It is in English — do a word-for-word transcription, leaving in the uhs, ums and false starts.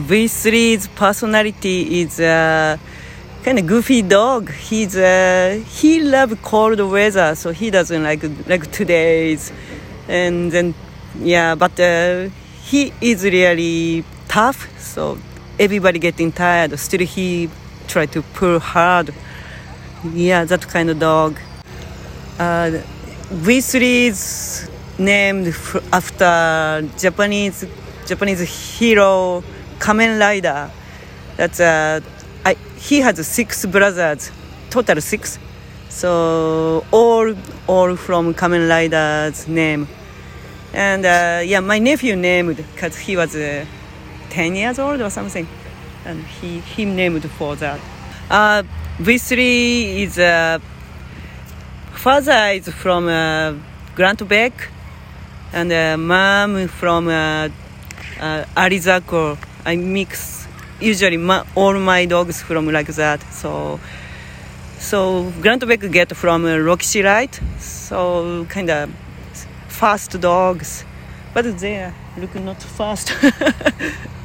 V three's personality is a kind of goofy dog. He's uh, he loves cold weather, so he doesn't like like today's. And then yeah, but uh, he is really tough. So everybody getting tired, still he try to pull hard. Yeah, that kind of dog. Uh, V three is named after Japanese Japanese hero Kamen Rider. That's uh, I, he has six brothers, total six. So all all from Kamen Rider's name. And uh, yeah, my nephew named because he was uh, ten years old or something, and he he named for that. Uh, V three is uh, father is from uh, Grant Beck, and uh, mom from uh, uh, Arizako. I mix usually my, all my dogs from like that. So so Grant Beck get from uh, Rocky Light. So kind of fast dogs, but they look not fast.